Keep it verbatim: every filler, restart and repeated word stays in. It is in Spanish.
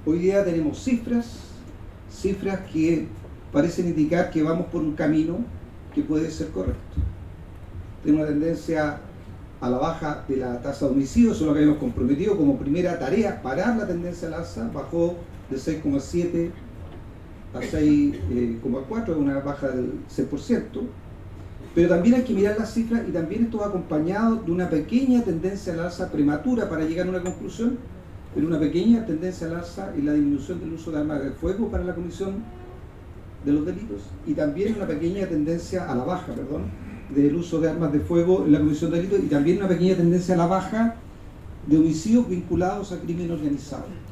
hoy día tenemos cifras, cifras que parecen indicar que vamos por un camino que puede ser correcto. Tenemos una tendencia a la baja de la tasa de homicidios, eso es lo que habíamos comprometido como primera tarea, parar la tendencia al alza, bajó de seis coma siete a seis coma cuatro, es una baja del seis por ciento. Pero también hay que mirar las cifras y también esto va acompañado de una pequeña tendencia al alza prematura para llegar a una conclusión, pero una pequeña tendencia al alza en la disminución del uso de armas de fuego para la comisión de los delitos y también una pequeña tendencia a la baja, perdón, del uso de armas de fuego en la comisión de delitos y también una pequeña tendencia a la baja de homicidios vinculados a crimen organizado.